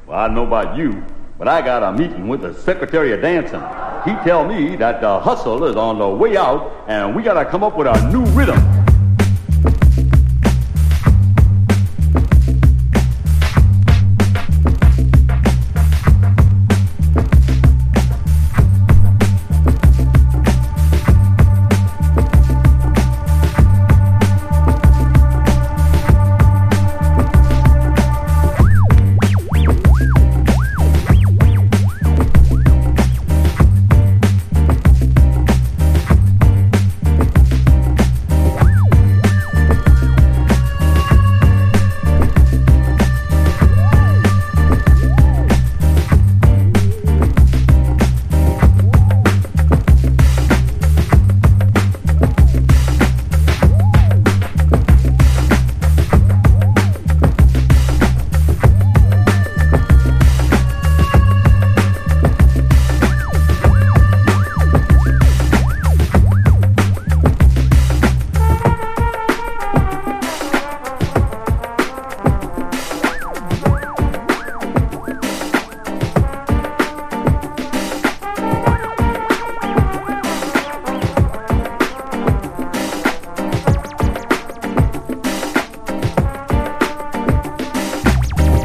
Well, I don't know about you, but I got a meeting with the Secretary of Dancing. He tell me that the hustle is on the way out, and we got to come up with a new rhythm.